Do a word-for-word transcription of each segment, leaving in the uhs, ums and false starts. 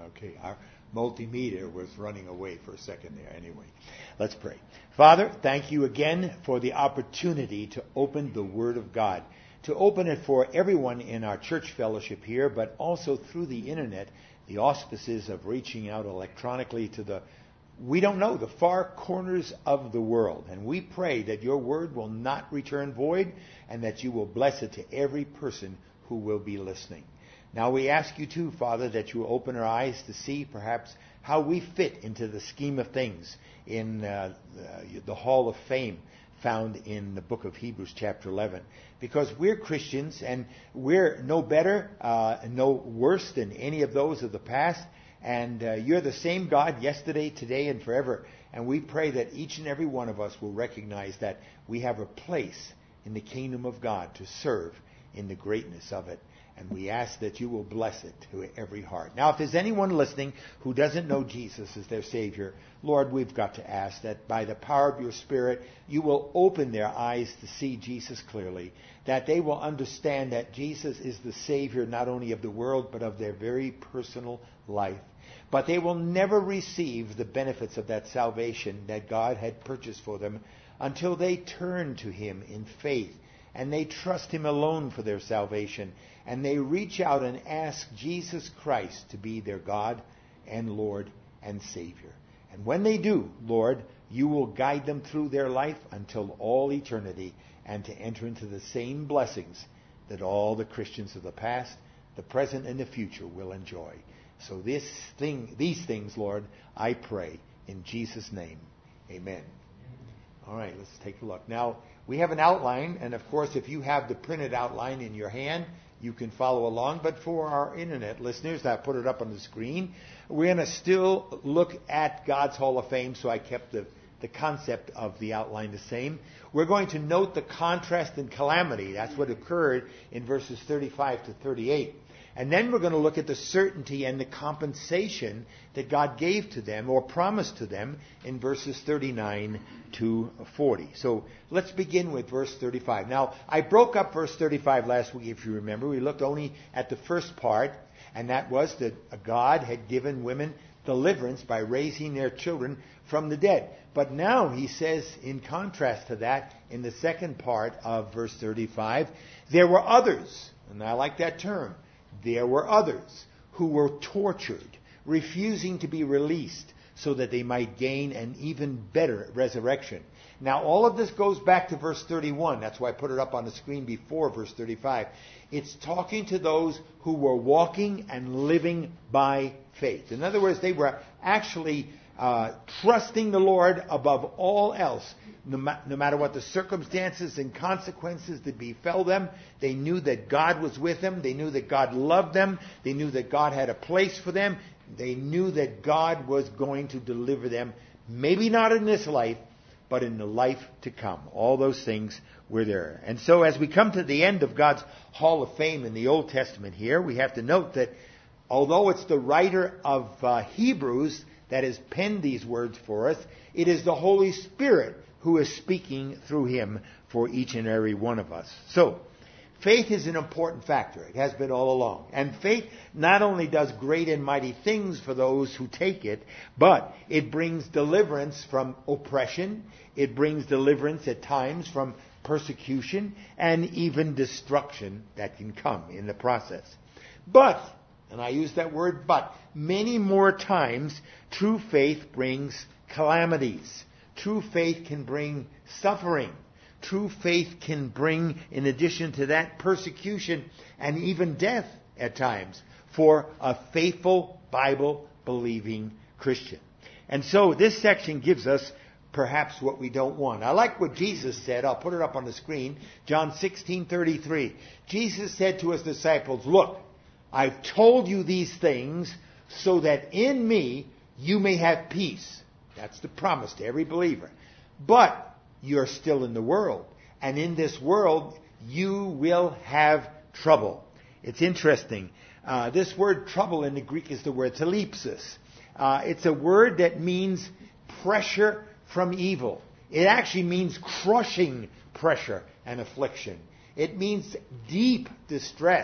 Okay, our multimeter was running away for a second there. Anyway, let's pray. Father, thank you again for the opportunity to open the Word of God, to open it for everyone in our church fellowship here, but also through the internet, the auspices of reaching out electronically to the, we don't know, the far corners of the world. And we pray that your Word will not return void and that you will bless it to every person who will be listening. Now we ask you too, Father, that you will open our eyes to see perhaps how we fit into the scheme of things in uh, the, the Hall of Fame found in the book of Hebrews chapter eleven. Because we're Christians and we're no better, uh, no worse than any of those of the past. And uh, you're the same God yesterday, today, and forever. And we pray that each and every one of us will recognize that we have a place in the kingdom of God to serve in the greatness of it. And we ask that you will bless it to every heart. Now, if there's anyone listening who doesn't know Jesus as their Savior, Lord, we've got to ask that by the power of your Spirit, you will open their eyes to see Jesus clearly, that they will understand that Jesus is the Savior not only of the world, but of their very personal life. But they will never receive the benefits of that salvation that God had purchased for them until they turn to him in faith and they trust him alone for their salvation, and they reach out and ask Jesus Christ to be their God and Lord and Savior. And when they do, Lord, you will guide them through their life until all eternity and to enter into the same blessings that all the Christians of the past, the present, and the future will enjoy. So this thing, these things, Lord, I pray in Jesus' name. Amen. All right, let's take a look. Now, we have an outline, and of course, if you have the printed outline in your hand, you can follow along. But for our internet listeners, I put it up on the screen. We're going to still look at God's Hall of Fame, so I kept the, the concept of the outline the same. We're going to note the contrast and calamity. That's what occurred in verses thirty-five to thirty-eight. And then we're going to look at the certainty and the compensation that God gave to them or promised to them in verses thirty-nine to forty. So let's begin with verse thirty-five. Now, I broke up verse thirty-five last week, if you remember. We looked only at the first part, and that was that God had given women deliverance by raising their children from the dead. But now he says, in contrast to that, in the second part of verse thirty-five, there were others, and I like that term. There were others who were tortured, refusing to be released so that they might gain an even better resurrection. Now, all of this goes back to verse thirty-one. That's why I put it up on the screen before verse thirty-five. It's talking to those who were walking and living by faith. In other words, they were actually uh, trusting the Lord above all else. No, ma- no matter what the circumstances and consequences that befell them, they knew that God was with them. They knew that God loved them. They knew that God had a place for them. They knew that God was going to deliver them, maybe not in this life, but in the life to come. All those things were there. And so as we come to the end of God's Hall of Fame in the Old Testament here, we have to note that although it's the writer of uh, Hebrews that has penned these words for us, it is the Holy Spirit who is speaking through him for each and every one of us. So, faith is an important factor. It has been all along. And faith not only does great and mighty things for those who take it, but it brings deliverance from oppression. It brings deliverance at times from persecution and even destruction that can come in the process. But, and I use that word but, many more times true faith brings calamities. True faith can bring suffering. True faith can bring, in addition to that, persecution and even death at times for a faithful, Bible-believing Christian. And so this section gives us perhaps what we don't want. I like what Jesus said. I'll put it up on the screen. John sixteen thirty-three. Jesus said to his disciples, "Look, I've told you these things so that in me you may have peace." That's the promise to every believer. But you're still in the world. And in this world, you will have trouble. It's interesting. Uh, this word trouble in the Greek is the word thalipsis. Uh, it's a word that means pressure from evil. It actually means crushing pressure and affliction. It means deep distress.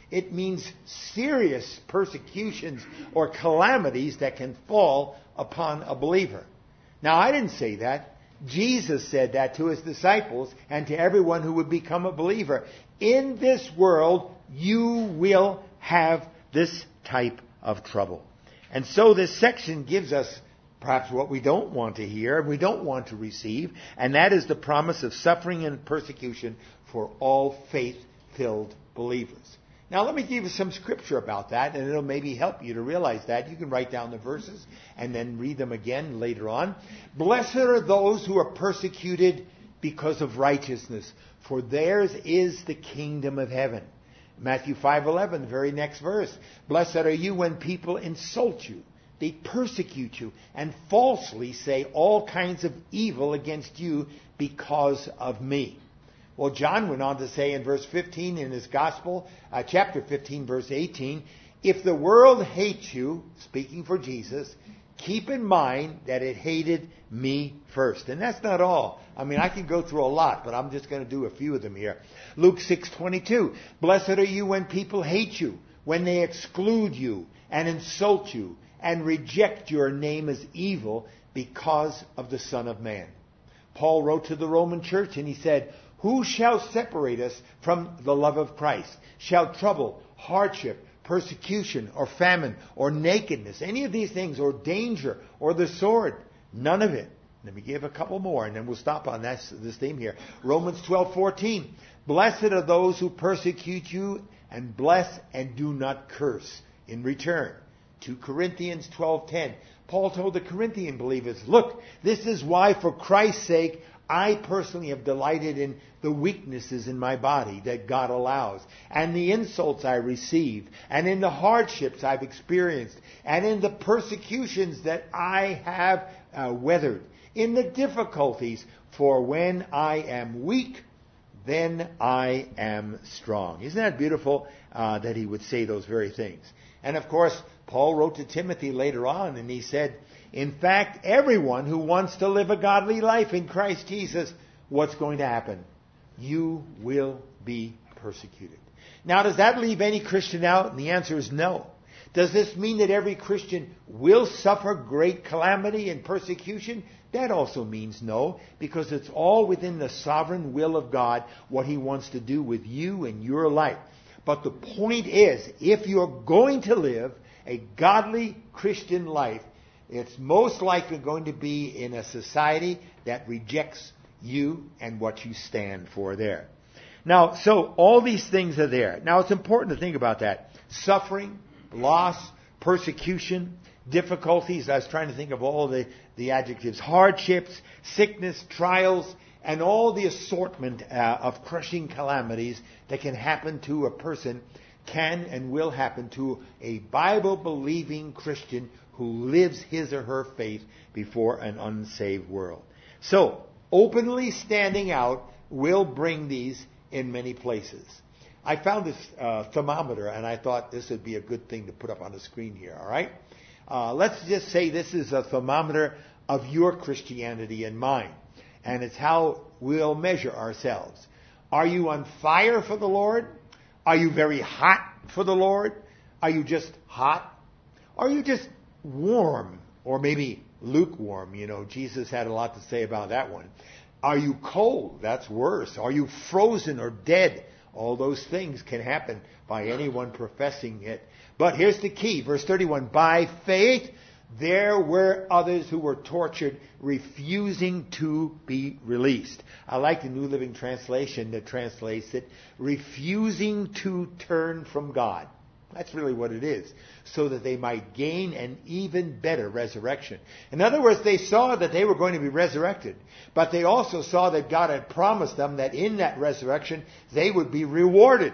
It means serious persecutions or calamities that can fall upon a believer. Now, I didn't say that. Jesus said that to his disciples and to everyone who would become a believer. In this world, you will have this type of trouble. And so this section gives us perhaps what we don't want to hear and we don't want to receive, and that is the promise of suffering and persecution for all faith-filled believers. Now let me give you some scripture about that, and it'll maybe help you to realize that. You can write down the verses and then read them again later on. Blessed are those who are persecuted because of righteousness, for theirs is the kingdom of heaven. Matthew five eleven, the very next verse. Blessed are you when people insult you, they persecute you, and falsely say all kinds of evil against you because of me. Well, John went on to say in verse fifteen in his gospel, uh, chapter fifteen, verse eighteen, if the world hates you, speaking for Jesus, keep in mind that it hated me first. And that's not all. I mean, I can go through a lot, but I'm just going to do a few of them here. Luke six twenty-two, blessed are you when people hate you, when they exclude you and insult you and reject your name as evil because of the Son of Man. Paul wrote to the Roman church and he said, who shall separate us from the love of Christ? Shall trouble, hardship, persecution, or famine, or nakedness, any of these things, or danger, or the sword? None of it. Let me give a couple more, and then we'll stop on that, this theme here. Romans twelve fourteen. Blessed are those who persecute you, and bless and do not curse in return. Second Corinthians twelve ten. Paul told the Corinthian believers, look, this is why for Christ's sake I personally have delighted in the weaknesses in my body that God allows, and the insults I receive, and in the hardships I've experienced, and in the persecutions that I have uh, weathered, in the difficulties, for when I am weak, then I am strong. Isn't that beautiful uh, that he would say those very things? And of course, Paul wrote to Timothy later on, and he said, in fact, everyone who wants to live a godly life in Christ Jesus, what's going to happen? You will be persecuted. Now, does that leave any Christian out? And the answer is no. Does this mean that every Christian will suffer great calamity and persecution? That also means no, because it's all within the sovereign will of God what he wants to do with you and your life. But the point is, if you're going to live a godly Christian life, it's most likely going to be in a society that rejects you and what you stand for there. Now, so all these things are there. Now, it's important to think about that. Suffering, loss, persecution, difficulties. I was trying to think of all the, the adjectives. Hardships, sickness, trials, and all the assortment uh, of crushing calamities that can happen to a person can and will happen to a Bible-believing Christian who lives his or her faith before an unsaved world. So, openly standing out will bring these in many places. I found this uh, thermometer, and I thought this would be a good thing to put up on the screen here, all right? Uh, let's just say this is a thermometer of your Christianity and mine, and it's how we'll measure ourselves. Are you on fire for the Lord? Are you very hot for the Lord? Are you just hot? Are you just warm, or maybe lukewarm? You know, Jesus had a lot to say about that one. Are you cold? That's worse. Are you frozen or dead? All those things can happen by anyone professing it. But here's the key, verse thirty-one. By faith, there were others who were tortured, refusing to be released. I like the New Living Translation that translates it, refusing to turn from God. That's really what it is. So that they might gain an even better resurrection. In other words, they saw that they were going to be resurrected. But they also saw that God had promised them that in that resurrection, they would be rewarded.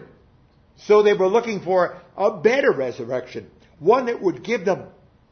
So they were looking for a better resurrection. One that would give them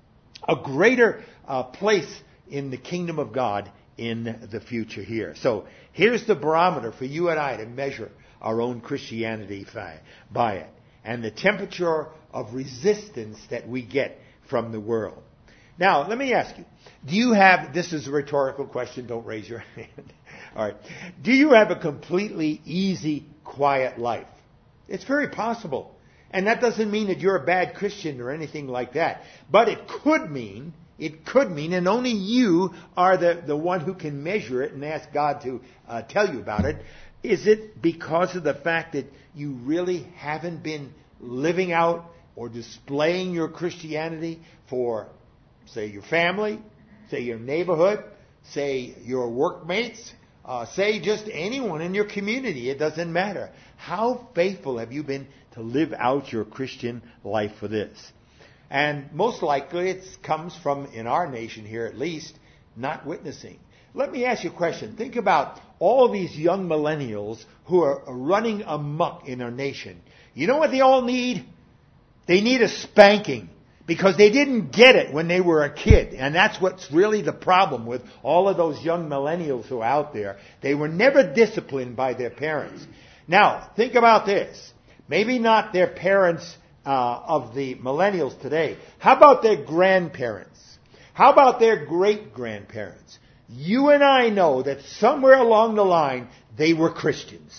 a greater uh, place in the kingdom of God in the future here. So here's the barometer for you and I to measure our own Christianity by it. And the temperature of resistance that we get from the world. Now, let me ask you, do you have, this is a rhetorical question, don't raise your hand. All right. Do you have a completely easy, quiet life? It's very possible. And that doesn't mean that you're a bad Christian or anything like that. But it could mean, it could mean, and only you are the, the one who can measure it and ask God to uh, tell you about it. Is it because of the fact that you really haven't been living out or displaying your Christianity for, say, your family, say, your neighborhood, say, your workmates, uh, say, just anyone in your community? It doesn't matter. How faithful have you been to live out your Christian life for this? And most likely it comes from, in our nation here at least, not witnessing. Let me ask you a question. Think about all these young millennials who are running amok in our nation. You know what they all need? They need a spanking because they didn't get it when they were a kid. And that's what's really the problem with all of those young millennials who are out there. They were never disciplined by their parents. Now, think about this. Maybe not their parents uh, of the millennials today. How about their grandparents? How about their great-grandparents? You and I know that somewhere along the line they were Christians.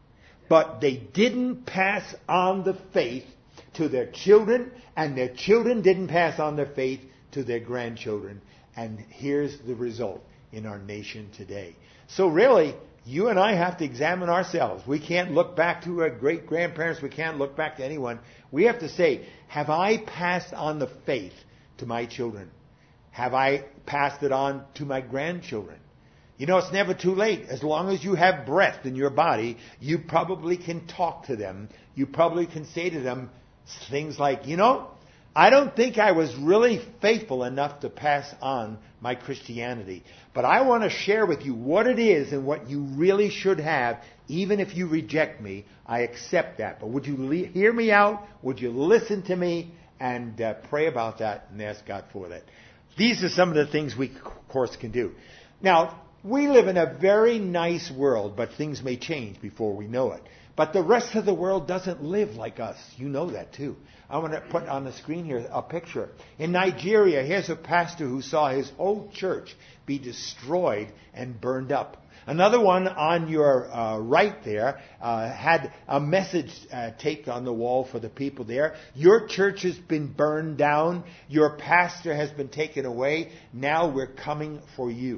But they didn't pass on the faith to their children, and their children didn't pass on their faith to their grandchildren. And here's the result in our nation today. So really, you and I have to examine ourselves. We can't look back to our great-grandparents. We can't look back to anyone. We have to say, have I passed on the faith to my children? Have I passed it on to my grandchildren? You know, it's never too late. As long as you have breath in your body, you probably can talk to them. You probably can say to them things like, you know, I don't think I was really faithful enough to pass on my Christianity. But I want to share with you what it is and what you really should have. Even if you reject me, I accept that. But would you le- hear me out? Would you listen to me? And uh, pray about that and ask God for that. These are some of the things we, of course, can do. Now, we live in a very nice world, but things may change before we know it. But the rest of the world doesn't live like us. You know that too. I want to put on the screen here a picture. In Nigeria, here's a pastor who saw his whole church be destroyed and burned up. Another one on your uh, right there uh, had a message uh, taped on the wall for the people there. Your church has been burned down. Your pastor has been taken away. Now we're coming for you.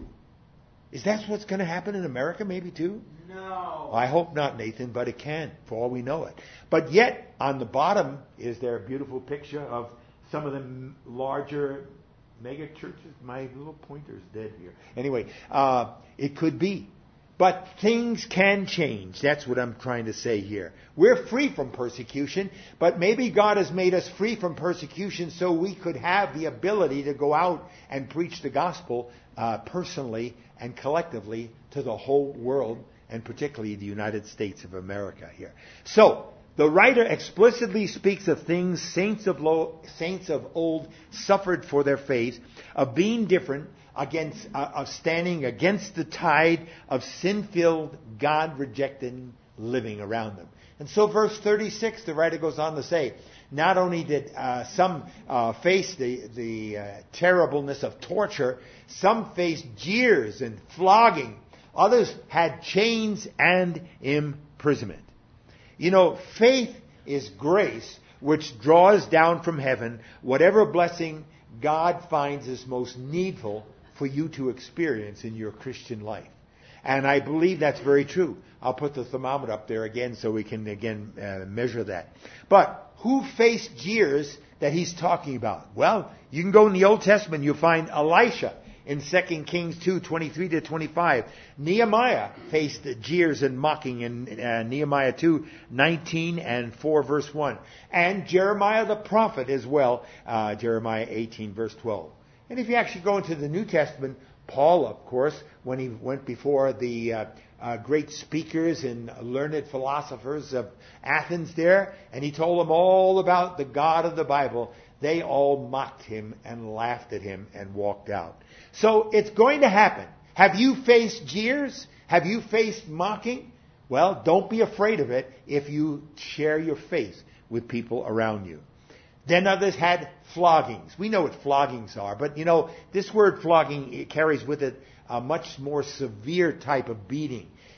Is that what's going to happen in America maybe too? No. I hope not, Nathan, but it can, for all we know it. But yet, on the bottom, is there a beautiful picture of some of the m- larger mega churches? My little pointer's dead here. Anyway, uh, it could be. But things can change. That's what I'm trying to say here. We're free from persecution, but maybe God has made us free from persecution so we could have the ability to go out and preach the gospel uh, personally and collectively to the whole world, and particularly the United States of America here. So, the writer explicitly speaks of things saints of, lo- saints of old suffered for their faith, of being different, against, uh, of standing against the tide of sin-filled, God-rejecting living around them. And so verse thirty-six, the writer goes on to say, not only did uh, some uh, face the, the uh, terribleness of torture, some faced jeers and flogging. Others had chains and imprisonment. You know, faith is grace which draws down from heaven whatever blessing God finds is most needful for you to experience in your Christian life. And I believe that's very true. I'll put the thermometer up there again so we can again uh, measure that. But who faced jeers that he's talking about? Well, you can go in the Old Testament, you'll find Elisha in Second Kings two, twenty-three to twenty-five. Nehemiah faced jeers and mocking in uh, Nehemiah two, nineteen and four verse one. And Jeremiah the prophet as well, uh, Jeremiah eighteen verse twelve. And if you actually go into the New Testament, Paul, of course, when he went before the uh, uh, great speakers and learned philosophers of Athens there, and he told them all about the God of the Bible, they all mocked him and laughed at him and walked out. So it's going to happen. Have you faced jeers? Have you faced mocking? Well, don't be afraid of it if you share your faith with people around you. Then others had floggings. We know what floggings are, but you know, this word flogging, it carries with it a much more severe type of beating.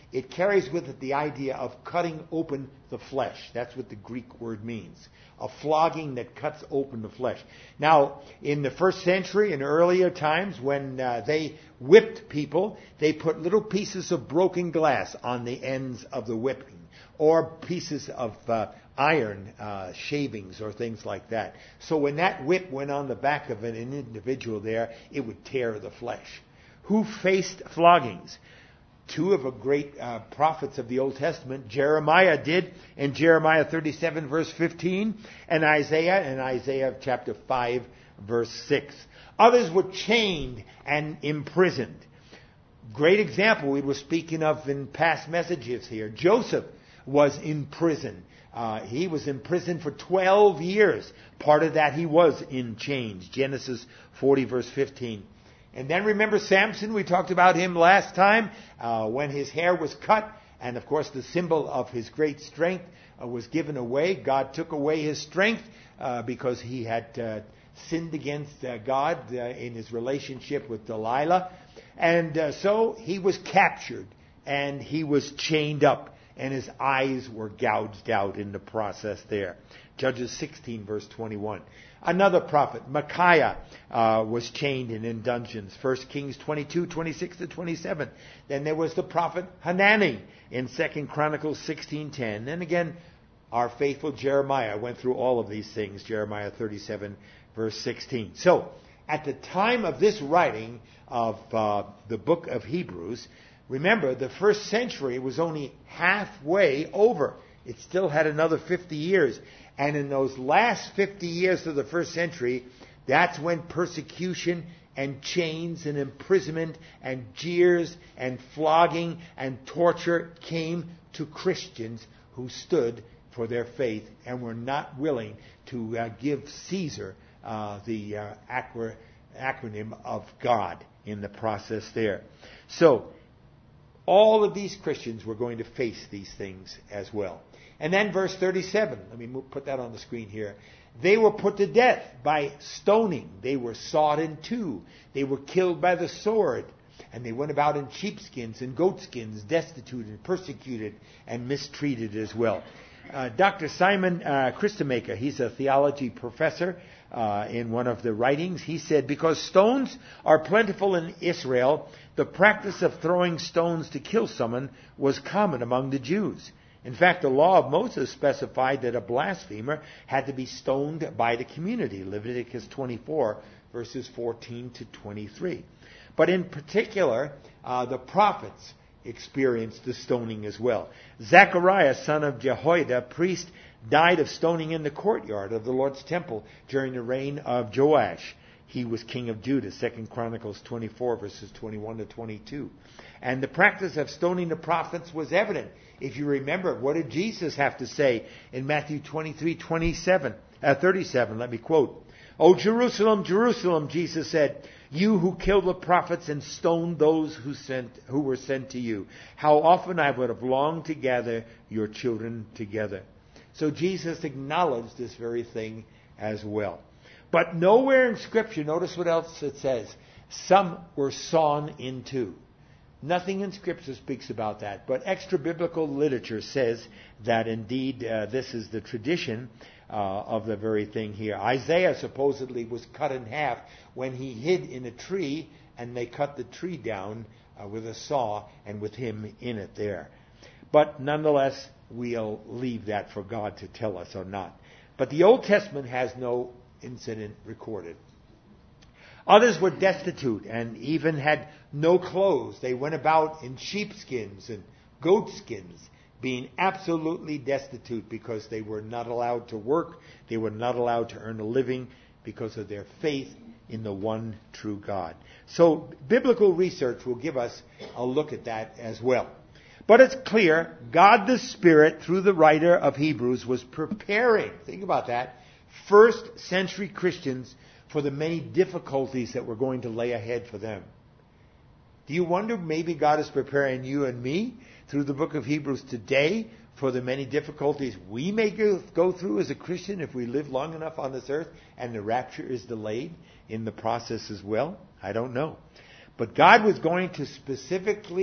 it carries with it the idea of cutting open the flesh. That's what the Greek word means. A flogging that cuts open the flesh. Now, in the first century and earlier times, when uh, they whipped people, they put little pieces of broken glass on the ends of the whipping, or pieces of uh, iron uh, shavings or things like that. So when that whip went on the back of an individual there, it would tear the flesh. Who faced floggings? Two of the great uh, prophets of the Old Testament. Jeremiah did in Jeremiah thirty-seven verse fifteen, and Isaiah in Isaiah chapter five verse six. Others were chained and imprisoned. Great example we were speaking of in past messages here. Joseph was in prison. Uh, he was in prison for twelve years. Part of that he was in chains. Genesis forty verse fifteen. And then remember Samson, we talked about him last time, uh, when his hair was cut, and of course the symbol of his great strength uh, was given away. God took away his strength uh, because he had uh, sinned against uh, God uh, in his relationship with Delilah. And uh, so he was captured, and he was chained up, and his eyes were gouged out in the process there. Judges sixteen verse twenty-one. Another prophet, Micaiah, uh, was chained and in dungeons. First Kings twenty-two, twenty-six to twenty-seven. Then there was the prophet Hanani in Second Chronicles sixteen ten. And again, our faithful Jeremiah went through all of these things. Jeremiah thirty-seven, verse sixteen. So, at the time of this writing of uh, the book of Hebrews, remember, the first century was only halfway over. It still had another fifty years. And in those last fifty years of the first century, that's when persecution and chains and imprisonment and jeers and flogging and torture came to Christians who stood for their faith and were not willing to uh, give Caesar uh, the uh, acro- acronym of God in the process there. So, all of these Christians were going to face these things as well. And then verse thirty-seven, let me move, put that on the screen here. They were put to death by stoning. They were sawed in two. They were killed by the sword. And they went about in sheepskins and goatskins, destitute and persecuted and mistreated as well. Uh, Doctor Simon uh, Christemaker, he's a theology professor uh, in one of the writings. He said, because stones are plentiful in Israel, the practice of throwing stones to kill someone was common among the Jews. In fact, the law of Moses specified that a blasphemer had to be stoned by the community. Leviticus twenty-four, verses fourteen to twenty-three. But in particular, uh, the prophets experienced the stoning as well. Zechariah, son of Jehoiada, priest, died of stoning in the courtyard of the Lord's temple during the reign of Joash. He was king of Judah, Second Chronicles twenty-four, verses twenty-one to twenty-two. And the practice of stoning the prophets was evident. If you remember, what did Jesus have to say in Matthew twenty-three, twenty-seven, uh, thirty-seven? Let me quote. O Jerusalem, Jerusalem, Jesus said, you who kill the prophets and stone those who sent, who were sent to you. How often I would have longed to gather your children together. So Jesus acknowledged this very thing as well. But nowhere in Scripture, notice what else it says. Some were sawn in two. Nothing in Scripture speaks about that. But extra-biblical literature says that indeed uh, this is the tradition uh, of the very thing here. Isaiah supposedly was cut in half when he hid in a tree, and they cut the tree down uh, with a saw and with him in it there. But nonetheless, we'll leave that for God to tell us or not. But the Old Testament has no incident recorded. Others were destitute and even had no clothes. They went about in sheepskins and goatskins, being absolutely destitute because they were not allowed to work. They were not allowed to earn a living because of their faith in the one true God. So biblical research will give us a look at that as well. But it's clear God the Spirit, through the writer of Hebrews, was preparing, think about that, first century Christians for the many difficulties that were going to lay ahead for them. Do you wonder maybe God is preparing you and me through the book of Hebrews today for the many difficulties we may go, go through as a Christian if we live long enough on this earth and the rapture is delayed in the process as well? I don't know. But God was going to specifically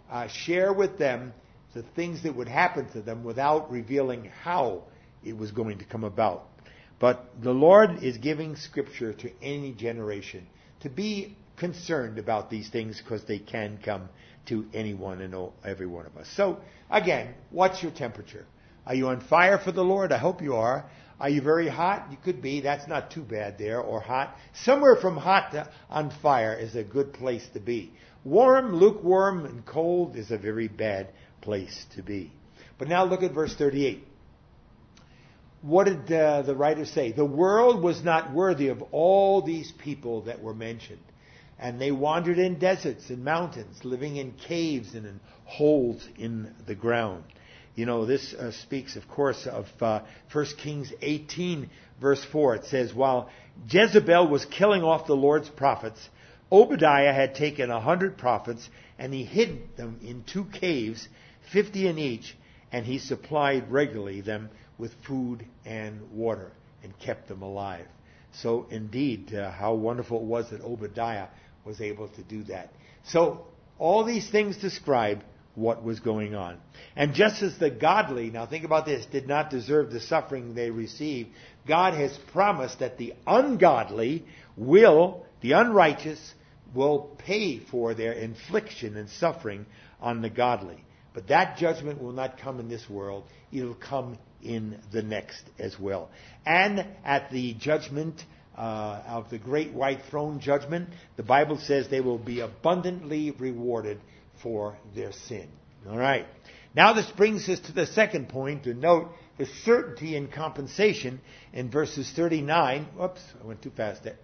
uh, share with them the things that would happen to them without revealing how it was going to come about. But the Lord is giving Scripture to any generation to be concerned about these things because they can come to anyone and every one of us. So, again, what's your temperature? Are you on fire for the Lord? I hope you are. Are you very hot? You could be. That's not too bad there. Or hot. Somewhere from hot to on fire is a good place to be. Warm, lukewarm, and cold is a very bad place to be. But now look at verse thirty-eight. What did uh, the writer say? The world was not worthy of all these people that were mentioned. And they wandered in deserts and mountains, living in caves and in holes in the ground. You know, this uh, speaks, of course, of uh, First Kings eighteen, verse four. It says, while Jezebel was killing off the Lord's prophets, Obadiah had taken a hundred prophets, and he hid them in two caves, fifty in each, and he supplied regularly them with food and water, and kept them alive. So, indeed, uh, how wonderful it was that Obadiah was able to do that. So, all these things describe what was going on. And just as the godly, now think about this, did not deserve the suffering they received, God has promised that the ungodly will, the unrighteous, will pay for their infliction and suffering on the godly. But that judgment will not come in this world. It'll come in the next as well. And at the judgment uh, of the great white throne judgment, the Bible says they will be abundantly rewarded for their sin. All right. Now this brings us to the second point, to note the certainty and compensation in verses thirty-nine. Whoops, I went too fast there.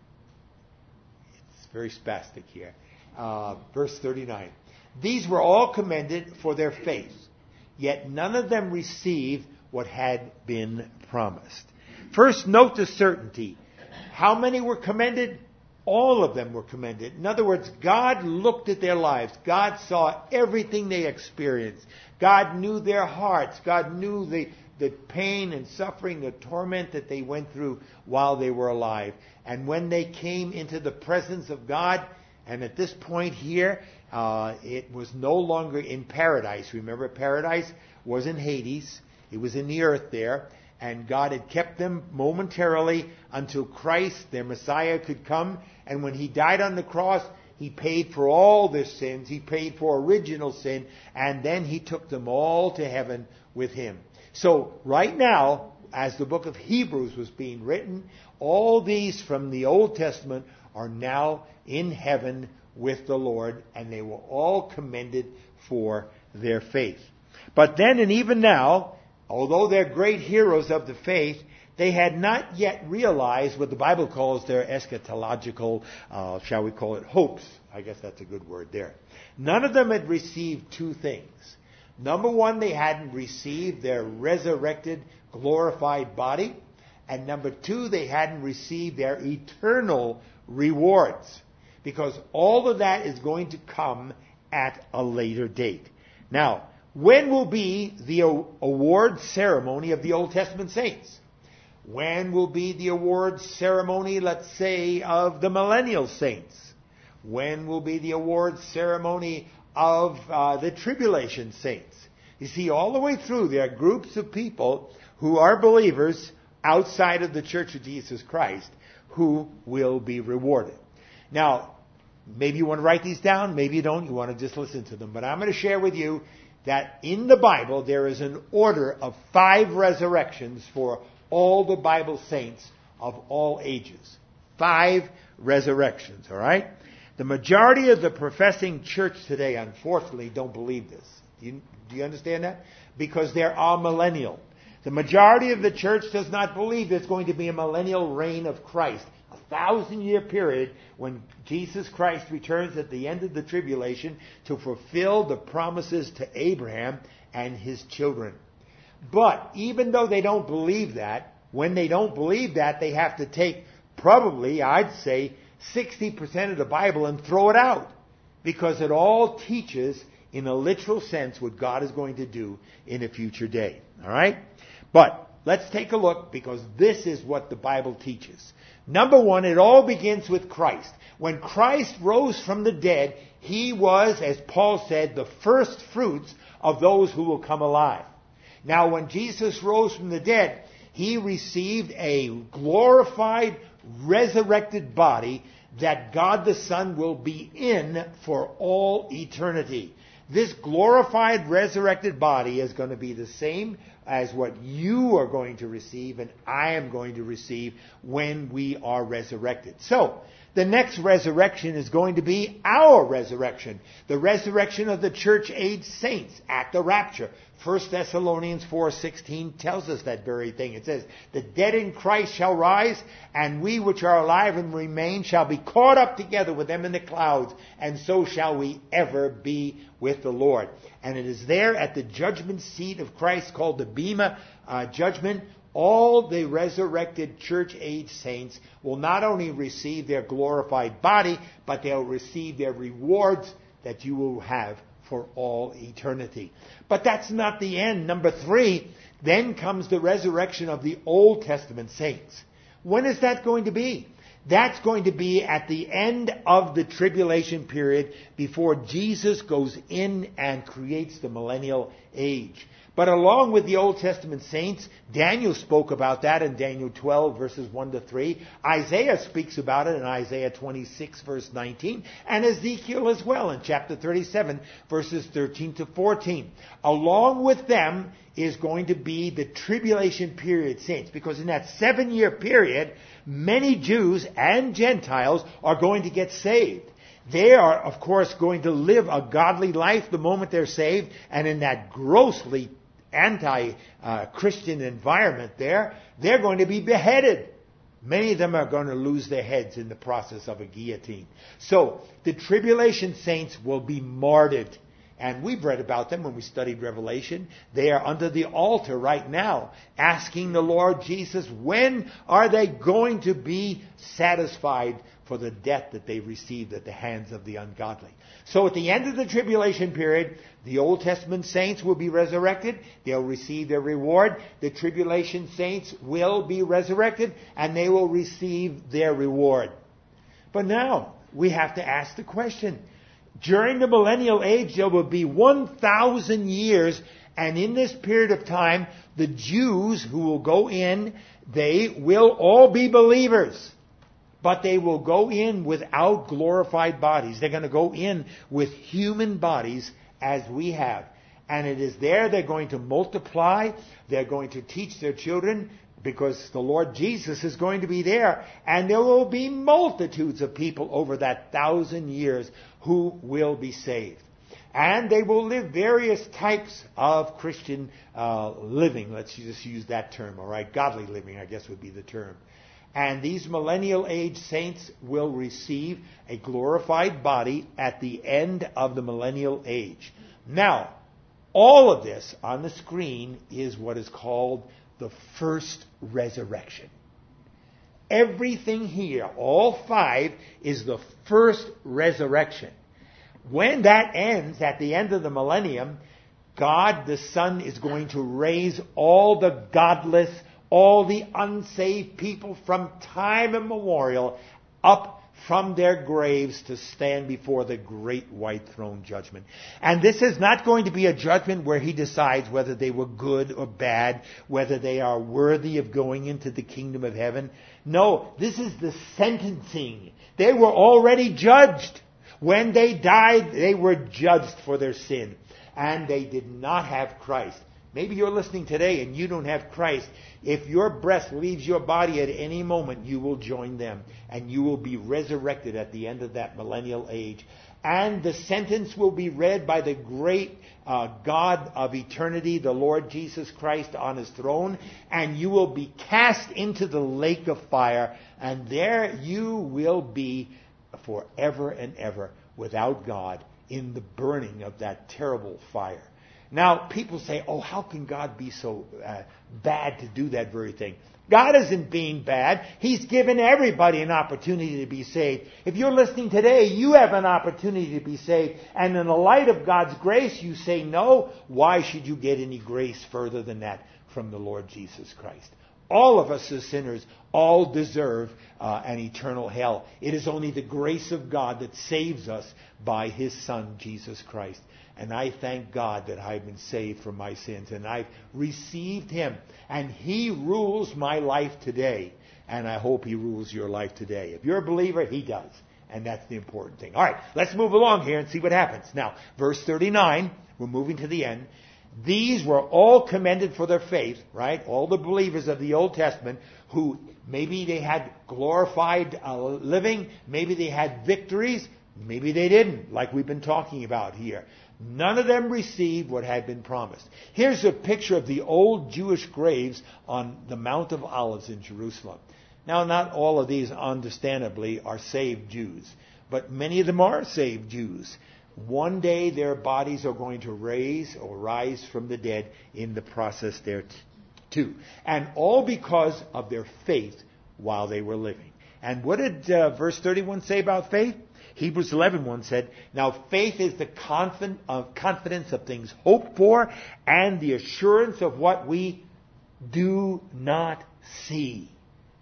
It's very spastic here. Uh, verse thirty-nine. These were all commended for their faith, yet none of them received what had been promised. First, note the certainty. How many were commended? All of them were commended. In other words, God looked at their lives. God saw everything they experienced. God knew their hearts. God knew the, the pain and suffering, the torment that they went through while they were alive. And when they came into the presence of God, and at this point here, uh, it was no longer in paradise. Remember, paradise was in Hades. It was in the earth there. And God had kept them momentarily until Christ, their Messiah, could come. And when He died on the cross, He paid for all their sins. He paid for original sin. And then He took them all to heaven with Him. So right now, as the book of Hebrews was being written, all these from the Old Testament are now in heaven with the Lord. And they were all commended for their faith. But then and even now, although they're great heroes of the faith, they had not yet realized what the Bible calls their eschatological, uh, shall we call it, hopes. I guess that's a good word there. None of them had received two things. Number one, they hadn't received their resurrected, glorified body. And number two, they hadn't received their eternal rewards. Because all of that is going to come at a later date. Now, when will be the award ceremony of the Old Testament saints? When will be the award ceremony, let's say, of the millennial saints? When will be the award ceremony of uh, the tribulation saints? You see, all the way through, there are groups of people who are believers outside of the Church of Jesus Christ who will be rewarded. Now, maybe you want to write these down, maybe you don't, you want to just listen to them. But I'm going to share with you that in the Bible there is an order of five resurrections for all the Bible saints of all ages. Five resurrections, all right? The majority of the professing church today, unfortunately, don't believe this. Do you, do you understand that? Because they're amillennial. The majority of the church does not believe there's going to be a millennial reign of Christ. A thousand-year period when Jesus Christ returns at the end of the tribulation to fulfill the promises to Abraham and his children. But even though they don't believe that, when they don't believe that, they have to take probably, I'd say, sixty percent of the Bible and throw it out. Because it all teaches, in a literal sense, what God is going to do in a future day. All right? But let's take a look, because this is what the Bible teaches. Number one, it all begins with Christ. When Christ rose from the dead, he was, as Paul said, the first fruits of those who will come alive. Now, when Jesus rose from the dead, he received a glorified, resurrected body that God the Son will be in for all eternity. This glorified, resurrected body is going to be the same as what you are going to receive and I am going to receive when we are resurrected. So, the next resurrection is going to be our resurrection. The resurrection of the church-age saints at the rapture. First Thessalonians four sixteen tells us that very thing. It says, the dead in Christ shall rise, and we which are alive and remain shall be caught up together with them in the clouds, and so shall we ever be with the Lord. And it is there at the judgment seat of Christ, called the Bema uh, judgment, all the resurrected church-age saints will not only receive their glorified body, but they'll receive their rewards that you will have for all eternity. But that's not the end. Number three, then comes the resurrection of the Old Testament saints. When is that going to be? That's going to be at the end of the tribulation period, before Jesus goes in and creates the millennial age. But along with the Old Testament saints, Daniel spoke about that in Daniel twelve, verses one to three. Isaiah speaks about it in Isaiah twenty-six, verse nineteen. And Ezekiel as well in chapter thirty-seven, verses thirteen to fourteen. Along with them is going to be the tribulation period saints. Because in that seven-year period, many Jews and Gentiles are going to get saved. They are, of course, going to live a godly life the moment they're saved. And in that grossly anti-Christian environment there, they're going to be beheaded. Many of them are going to lose their heads in the process of a guillotine. So, the tribulation saints will be martyred. And we've read about them when we studied Revelation. They are under the altar right now, asking the Lord Jesus, when are they going to be satisfied for the death that they received at the hands of the ungodly? So at the end of the tribulation period, the Old Testament saints will be resurrected. They'll receive their reward. The tribulation saints will be resurrected, and they will receive their reward. But now, we have to ask the question. During the millennial age, there will be one thousand years, and in this period of time, the Jews who will go in, they will all be believers. But they will go in without glorified bodies. They're going to go in with human bodies as we have. And it is there they're going to multiply. They're going to teach their children, because the Lord Jesus is going to be there. And there will be multitudes of people over that thousand years who will be saved. And they will live various types of Christian uh, living. Let's just use that term, all right? Godly living, I guess, would be the term. And these millennial age saints will receive a glorified body at the end of the millennial age. Now, all of this on the screen is what is called the first resurrection. Everything here, all five, is the first resurrection. When that ends, at the end of the millennium, God the Son is going to raise all the godless, all the unsaved people from time immemorial up from their graves to stand before the great white throne judgment. And this is not going to be a judgment where he decides whether they were good or bad, whether they are worthy of going into the kingdom of heaven. No, this is the sentencing. They were already judged. When they died, they were judged for their sin. And they did not have Christ. Maybe you're listening today and you don't have Christ. If your breath leaves your body at any moment, you will join them. And you will be resurrected at the end of that millennial age. And the sentence will be read by the great uh, God of eternity, the Lord Jesus Christ on his throne. And you will be cast into the lake of fire. And there you will be forever and ever without God in the burning of that terrible fire. Now, people say, oh, how can God be so uh, bad to do that very thing? God isn't being bad. He's given everybody an opportunity to be saved. If you're listening today, you have an opportunity to be saved. And in the light of God's grace, you say no. Why should you get any grace further than that? from the Lord Jesus Christ. All of us as sinners all deserve uh, an eternal hell. It is only the grace of God that saves us by His Son, Jesus Christ. And I thank God that I've been saved from my sins and I've received Him. And He rules my life today. And I hope He rules your life today. If you're a believer, He does. And that's the important thing. All right, let's move along here and see what happens. Now, verse thirty-nine, we're moving to the end. These were all commended for their faith, right? All the believers of the Old Testament who maybe they had glorified uh, living, maybe they had victories, maybe they didn't, like we've been talking about here. None of them received what had been promised. Here's a picture of the old Jewish graves on the Mount of Olives in Jerusalem. Now, not all of these, understandably, are saved Jews, but many of them are saved Jews. One day their bodies are going to raise or rise from the dead in the process there t- too. And all because of their faith while they were living. And what did uh, verse thirty-one say about faith? Hebrews eleven one said, now faith is the confident, uh, confidence of things hoped for and the assurance of what we do not see.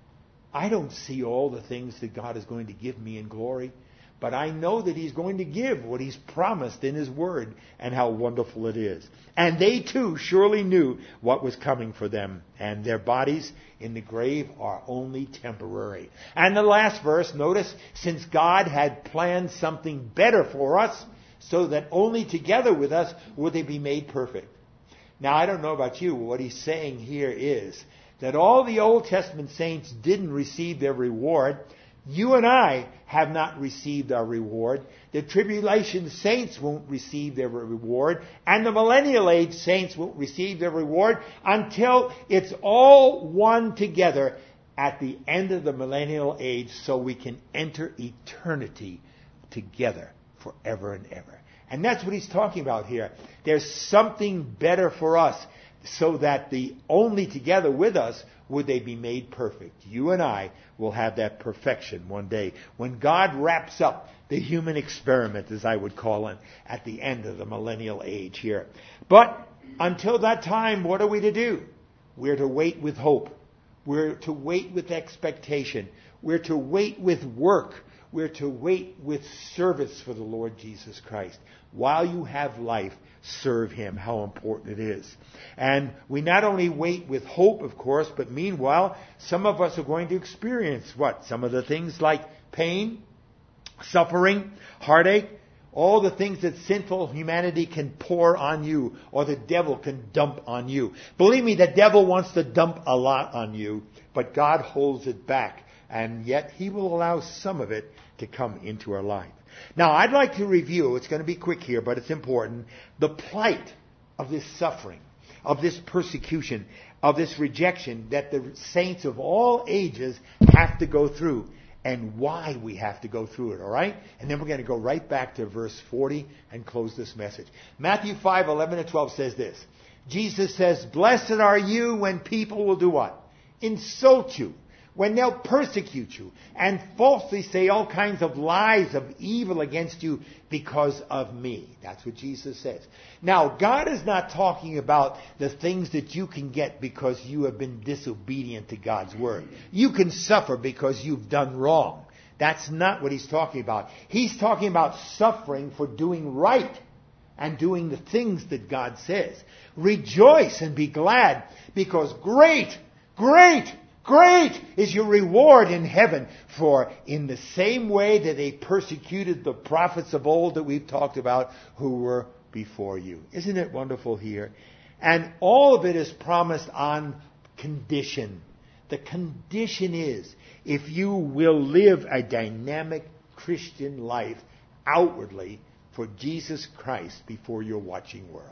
I don't see all the things that God is going to give me in glory. But I know that He's going to give what He's promised in His Word and how wonderful it is. And they too surely knew what was coming for them. And their bodies in the grave are only temporary. And the last verse, notice, since God had planned something better for us, so that only together with us would they be made perfect. Now, I don't know about you. What he's saying here is that all the Old Testament saints didn't receive their reward. You and I have not received our reward. The tribulation saints won't receive their reward. And the millennial age saints won't receive their reward until it's all one together at the end of the millennial age so we can enter eternity together forever and ever. And that's what he's talking about here. There's something better for us so that the only together with us would they be made perfect. You and I will have that perfection one day when God wraps up the human experiment, as I would call it, at the end of the millennial age here. But until that time, what are we to do? We're to wait with hope. We're to wait with expectation. We're to wait with work. We're to wait with service for the Lord Jesus Christ. While you have life, serve Him. How important it is. And we not only wait with hope, of course, but meanwhile, some of us are going to experience what? Some of the things like pain, suffering, heartache, all the things that sinful humanity can pour on you or the devil can dump on you. Believe me, the devil wants to dump a lot on you, but God holds it back. And yet He will allow some of it to come into our life. Now, I'd like to review, it's going to be quick here, but it's important, the plight of this suffering, of this persecution, of this rejection that the saints of all ages have to go through, and why we have to go through it, all right? And then we're going to go right back to verse forty and close this message. Matthew five, eleven and twelve says this. Jesus says, blessed are you when people will do what? Insult you. When they'll persecute you and falsely say all kinds of lies of evil against you because of me. That's what Jesus says. Now, God is not talking about the things that you can get because you have been disobedient to God's word. You can suffer because you've done wrong. That's not what He's talking about. He's talking about suffering for doing right and doing the things that God says. Rejoice and be glad because great, great, Great is your reward in heaven, for in the same way that they persecuted the prophets of old that we've talked about who were before you. Isn't it wonderful here? And all of it is promised on condition. The condition is if you will live a dynamic Christian life outwardly for Jesus Christ before your watching world.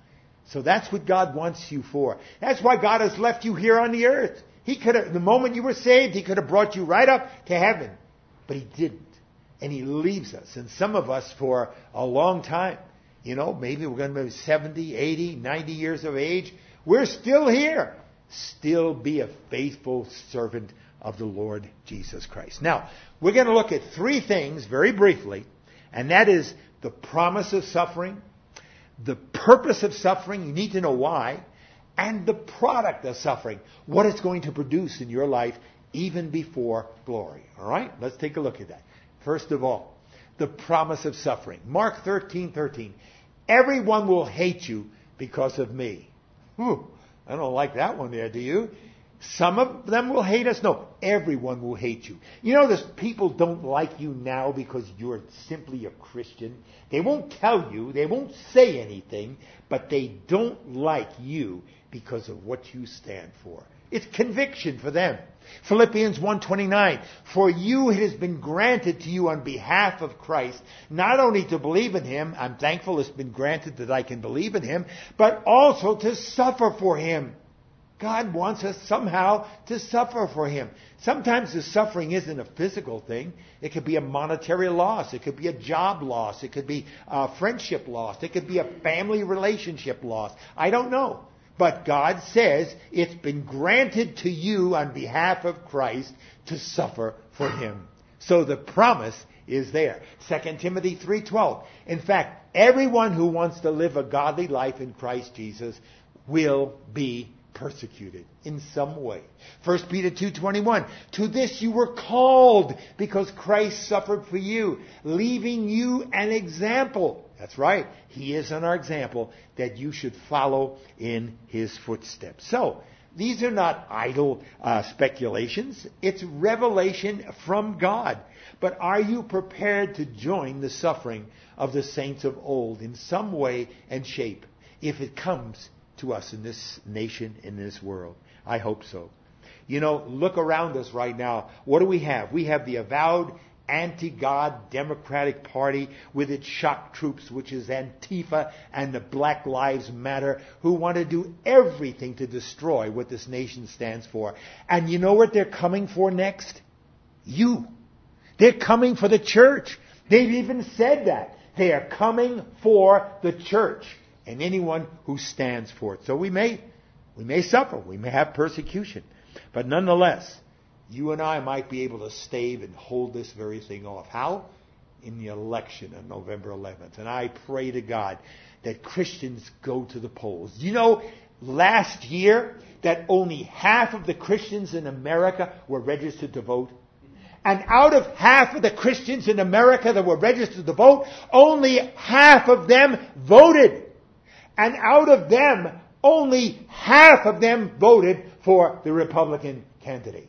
So that's what God wants you for. That's why God has left you here on the earth. He could have, the moment you were saved, He could have brought you right up to heaven. But He didn't. And He leaves us. And some of us for a long time, you know, maybe we're going to be seventy, eighty, ninety years of age. We're still here. Still be a faithful servant of the Lord Jesus Christ. Now, we're going to look at three things very briefly. And that is the promise of suffering, the purpose of suffering. You need to know why. and the product of suffering, what it's going to produce in your life even before glory. All right? Let's take a look at that. First of all, the promise of suffering. Mark thirteen thirteen. Everyone will hate you because of me. Whew, I don't like that one there, do you? Some of them will hate us. No, everyone will hate you. You know, this people don't like you now because you're simply a Christian. They won't tell you, they won't say anything, but they don't like you because of what you stand for. It's conviction for them. Philippians one twenty-nine. For you it has been granted to you on behalf of Christ, not only to believe in Him, I'm thankful it's been granted that I can believe in Him, but also to suffer for Him. God wants us somehow to suffer for Him. Sometimes the suffering isn't a physical thing. It could be a monetary loss. It could be a job loss. It could be a friendship loss. It could be a family relationship loss. I don't know. But God says it's been granted to you on behalf of Christ to suffer for Him. So the promise is there. Second Timothy three twelve. In fact, everyone who wants to live a godly life in Christ Jesus will be persecuted in some way. First Peter two twenty-one. To this you were called because Christ suffered for you, leaving you an example. That's right. He is our example that you should follow in His footsteps. So, these are not idle uh, speculations. It's revelation from God. But are you prepared to join the suffering of the saints of old in some way and shape if it comes to us in this nation, in this world? I hope so. You know, look around us right now. What do we have? We have the avowed anti-God Democratic Party with its shock troops, which is Antifa and the Black Lives Matter, who want to do everything to destroy what this nation stands for. And you know what they're coming for next? You. They're coming for the church. They've even said that. They are coming for the church and anyone who stands for it. So we may, we may suffer. We may have persecution. But nonetheless, you and I might be able to stave and hold this very thing off. How? In the election on November eleventh. And I pray to God that Christians go to the polls. You know, last year that only half of the Christians in America were registered to vote. And out of half of the Christians in America that were registered to vote, only half of them voted. And out of them, only half of them voted for the Republican candidate.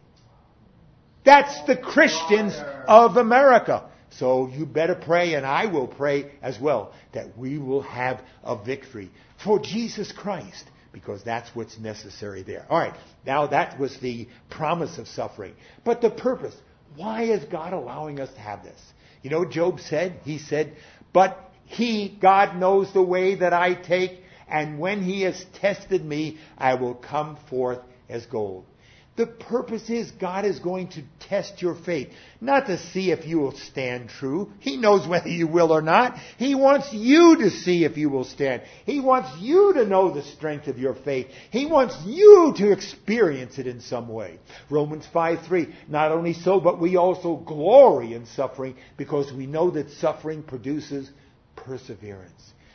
That's the Christians of America. So you better pray, and I will pray as well, that we will have a victory for Jesus Christ, because that's what's necessary there. All right, now that was the promise of suffering. But the purpose, why is God allowing us to have this? You know what Job said? He said, but He, God, knows the way that I take, and when He has tested me, I will come forth as gold. The purpose is God is going to test your faith, not to see if you will stand true. He knows whether you will or not. He wants you to see if you will stand. He wants you to know the strength of your faith. He wants you to experience it in some way. Romans five three. Not only so, but we also glory in suffering because we know that suffering produces perseverance.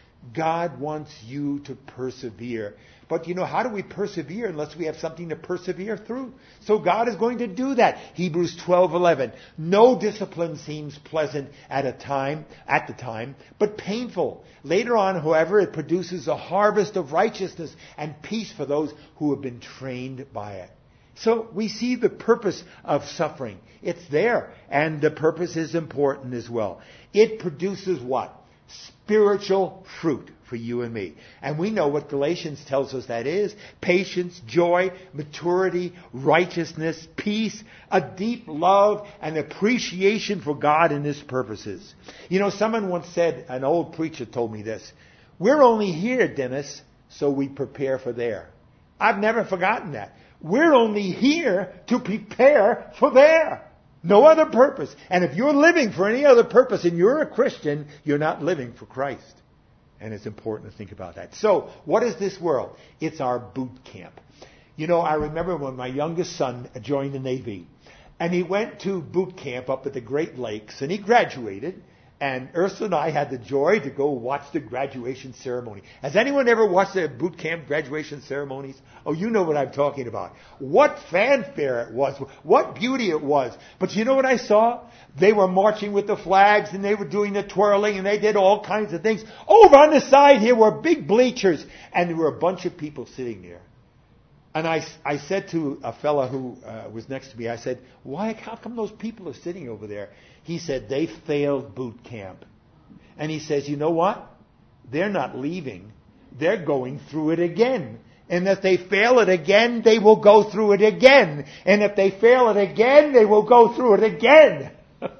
God wants you to persevere. But you know, how do we persevere unless we have something to persevere through? So God is going to do that. Hebrews twelve eleven. No discipline seems pleasant at a time, at the time, but painful. Later on, however, it produces a harvest of righteousness and peace for those who have been trained by it. So we see the purpose of suffering. It's there, and the purpose is important as well. It produces what? Spiritual fruit for you and me. And we know what Galatians tells us that is. Patience, joy, maturity, righteousness, peace, a deep love and appreciation for God and His purposes. You know, someone once said, an old preacher told me this, we're only here, Dennis, so we prepare for there. I've never forgotten that. We're only here to prepare for there. No other purpose. And if you're living for any other purpose and you're a Christian, you're not living for Christ. And it's important to think about that. So, what is this world? It's our boot camp. You know, I remember when my youngest son joined the Navy. And he went to boot camp up at the Great Lakes. And he graduated. And Ursula and I had the joy to go watch the graduation ceremony. Has anyone ever watched the boot camp graduation ceremonies? Oh, you know what I'm talking about. What fanfare it was. What beauty it was. But you know what I saw? They were marching with the flags and they were doing the twirling and they did all kinds of things. Over on the side here were big bleachers and there were a bunch of people sitting there. And I, I said to a fella who uh, was next to me, I said, why, how come those people are sitting over there? He said, they failed boot camp. And he says, you know what? They're not leaving. They're going through it again. And if they fail it again, they will go through it again. And if they fail it again, they will go through it again.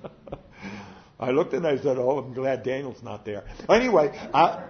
I looked and I said, oh, I'm glad Daniel's not there. Anyway, uh,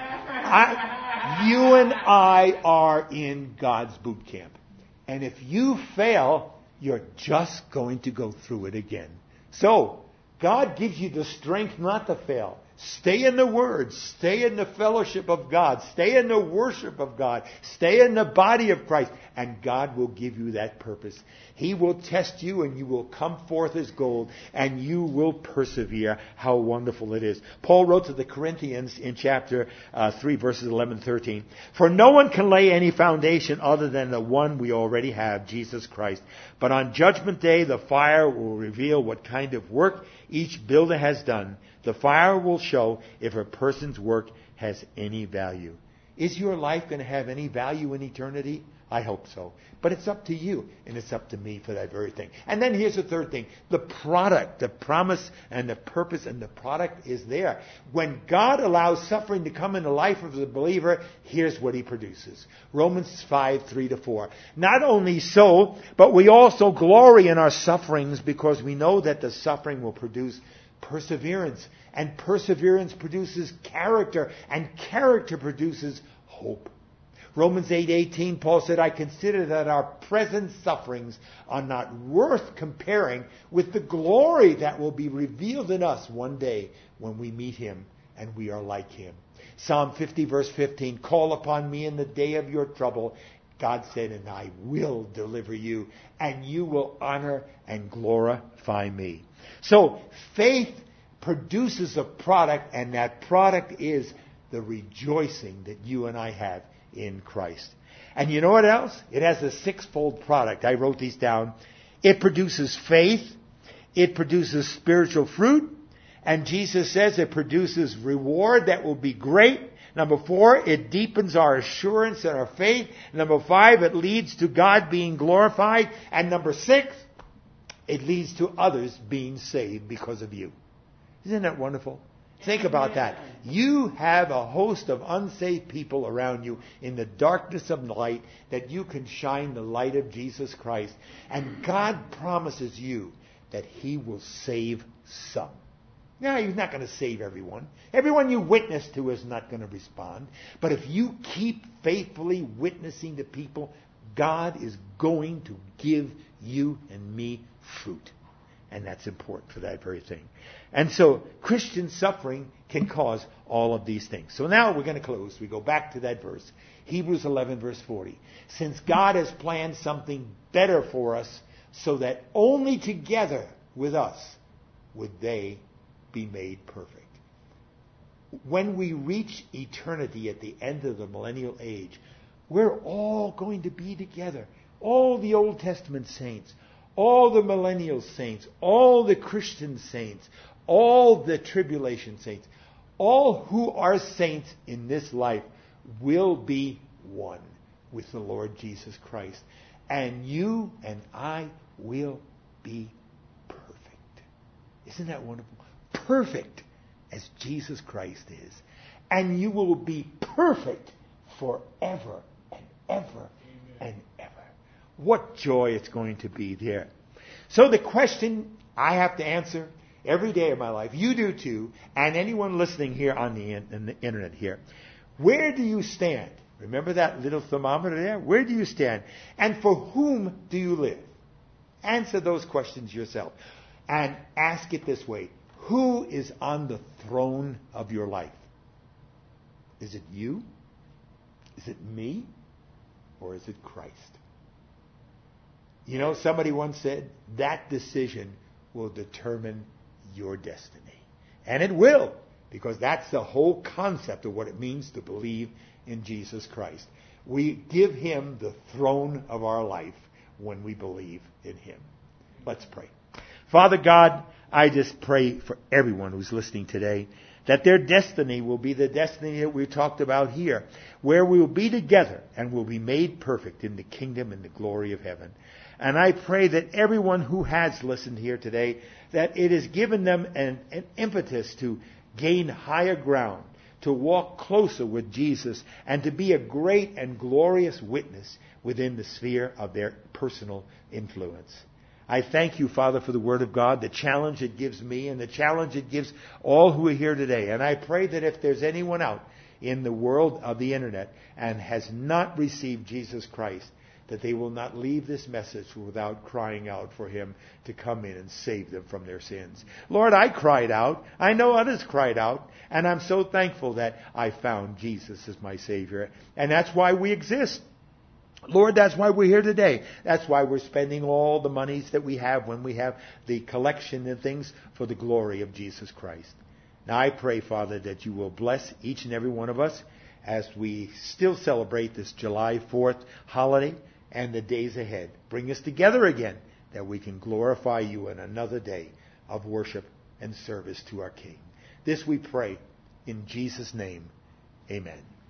I, you and I are in God's boot camp. And if you fail, you're just going to go through it again. So, God gives you the strength not to fail. Stay in the Word. Stay in the fellowship of God. Stay in the worship of God. Stay in the body of Christ. And God will give you that purpose. He will test you and you will come forth as gold and you will persevere. How wonderful it is. Paul wrote to the Corinthians in chapter uh, three, verses eleven and thirteen. For no one can lay any foundation other than the one we already have, Jesus Christ. But on Judgment Day, the fire will reveal what kind of work each builder has done. The fire will show if a person's work has any value. Is your life going to have any value in eternity? I hope so. But it's up to you, and it's up to me for that very thing. And then here's the third thing. The product, the promise and the purpose and the product is there. When God allows suffering to come in the life of the believer, here's what He produces. Romans five, three to four. Not only so, but we also glory in our sufferings because we know that the suffering will produce perseverance. And perseverance produces character. And character produces hope. Romans eight eighteen, Paul said, I consider that our present sufferings are not worth comparing with the glory that will be revealed in us one day when we meet Him and we are like Him. Psalm fifty, verse fifteen, call upon me in the day of your trouble. God said, and I will deliver you, and you will honor and glorify me. So faith produces a product, and that product is the rejoicing that you and I have in Christ. And you know what else? It has a sixfold product. I wrote these down. It produces faith. It produces spiritual fruit. And Jesus says it produces reward that will be great. Number four, it deepens our assurance and our faith. Number five, it leads to God being glorified. And number six, it leads to others being saved because of you. Isn't that wonderful? Think about that. You have a host of unsaved people around you in the darkness of light that you can shine the light of Jesus Christ. And God promises you that He will save some. Now, He's not going to save everyone. Everyone you witness to is not going to respond. But if you keep faithfully witnessing to people, God is going to give you and me fruit. And that's important for that very thing. And so Christian suffering can cause all of these things. So now we're going to close. We go back to that verse. Hebrews eleven, verse forty. Since God has planned something better for us, so that only together with us would they be made perfect. When we reach eternity at the end of the millennial age, we're all going to be together. All the Old Testament saints, all the millennial saints, all the Christian saints, all the tribulation saints, all who are saints in this life will be one with the Lord Jesus Christ. And you and I will be perfect. Isn't that wonderful? Perfect as Jesus Christ is. And you will be perfect forever and ever and ever. What joy it's going to be there. So the question I have to answer every day of my life, you do too, and anyone listening here on the, in, in the internet here, where do you stand? Remember that little thermometer there? Where do you stand? And for whom do you live? Answer those questions yourself. And ask it this way. Who is on the throne of your life? Is it you? Is it me? Or is it Christ? You know, somebody once said, that decision will determine your destiny. And it will, because that's the whole concept of what it means to believe in Jesus Christ. We give him the throne of our life when we believe in him. Let's pray. Father God, I just pray for everyone who's listening today that their destiny will be the destiny that we talked about here, where we will be together and will be made perfect in the kingdom and the glory of heaven. And I pray that everyone who has listened here today, that it has given them an, an impetus to gain higher ground, to walk closer with Jesus, and to be a great and glorious witness within the sphere of their personal influence. I thank you, Father, for the Word of God, the challenge it gives me and the challenge it gives all who are here today. And I pray that if there's anyone out in the world of the Internet and has not received Jesus Christ, that they will not leave this message without crying out for him to come in and save them from their sins. Lord, I cried out. I know others cried out. And I'm so thankful that I found Jesus as my Savior. And that's why we exist. Lord, that's why we're here today. That's why we're spending all the monies that we have when we have the collection and things for the glory of Jesus Christ. Now I pray, Father, that you will bless each and every one of us as we still celebrate this July fourth holiday and the days ahead. Bring us together again that we can glorify you in another day of worship and service to our King. This we pray in Jesus' name. Amen.